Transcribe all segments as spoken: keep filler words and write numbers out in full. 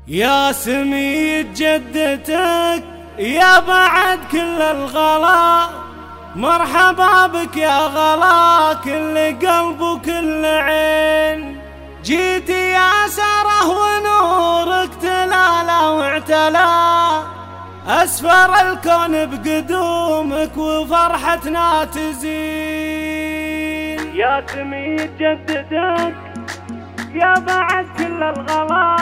يا سميد جدتك يا بعد كل الغلا، مرحبا بك يا غلا كل قلب وكل عين. جيتي يا ساره ونورك تلالا واعتلا، أسفر الكون بقدومك وفرحتنا تزين. يا سميد جدتك يا بعد كل الغلا،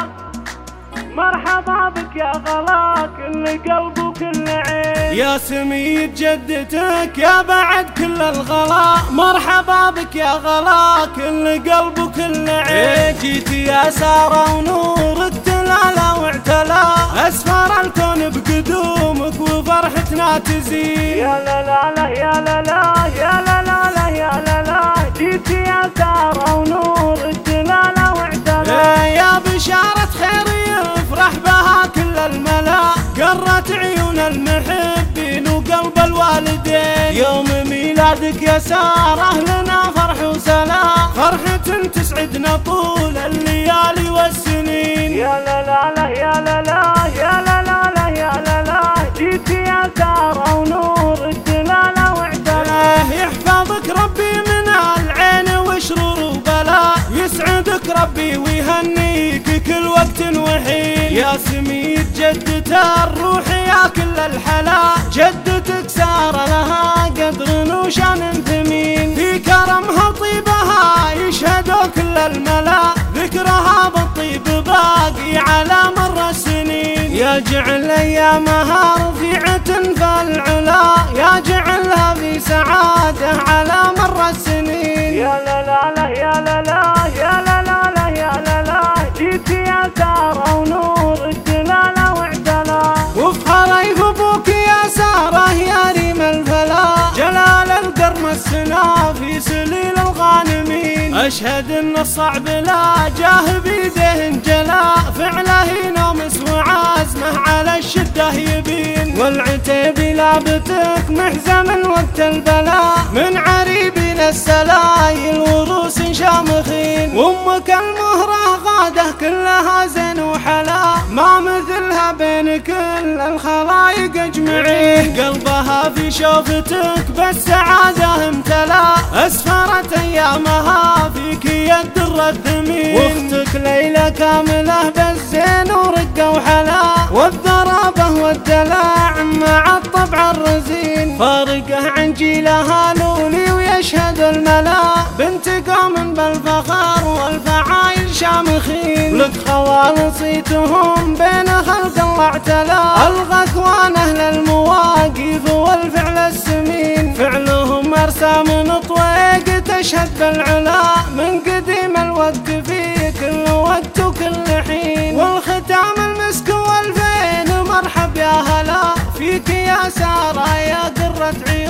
مرحبا بك يا غلا كل قلب وكل عين. يا سميد جدتك يا بعد كل الغلا، مرحبا بك يا غلا كل قلب وكل عين. جيتي يا ساره ونورك تلالا واعتلا، أسفر الكون بقدومك وفرحتنا تزين. يا لا لا لا يا لا لا يا لا لا لا يا لا لا، جيتي يا ساره ونورك تلالا واعتلا. يا بشارة خير يفرح بها كل الملا، قرت عيون المحبين وقلب الوالدين. يوم ميلادك يا ساره لنا فرح وسلام، فرحة تسعدنا طول الليالي والسنين. يا لا لا لا يا لا لا يا لا لا لا يا لا لا، جيتي يا ساره ونورك تلالا واعتلا. يحفظك ربي من العين وشرور وبلاء، يسعدك ربي ويهنيك كل وقت وحين. يا سميد جدة الروح يا كل الحلا، جدتك ساره لها قدر وشان ثمين. في كرمها طيبها يشهدوا كل الملا، ذكرها بالطيب باقي على مر السنين. يا جعل ايامها رفيعة فالعلا، يا جعلها في سعادة على مر السنين. يا لا لا لا يا لا لا يا لا لا لا يا لا لا، جيتي يا ساره ونورك تلالا واعتلا. وفخر ابوك يا ساره يا ريم الفلا، جلال القرم السنا في سليل الغانمين. اشهد ان الصعب لا جاه بيده انجلا، فعله ينومس وعازمه على الشده يبين. والعتيب لابتك محزم وقت البلاء، من عريبين السلايل وروس شامخين. وامك المهره غاده كلها زين وحلا، ما مثلها بين كل الخلايق اجمعين. قلبها في شوفتك بالسعاده امتلا، اسفرت ايامها فيك يا الدر الثمين. واختك ليلى كامله بالزين ورقه وحلا، والذرابه والدلع مع الطبع الرزين. فارقه عن جيلها لولي ويشهد الملا، بنت قوم بالفخر والفعايل شامخين. لك خوال صيتهم بين خلق الله اعتلا، الغى اخوان اهل المواقف والفعل السمين. فعلهم ارسام طويق تشهد بالعلا، من قديم الوقت في كل وقت وكل حين. والختام المسك والفين مرحب يا هلا، فيك يا ساره يا قرة عين.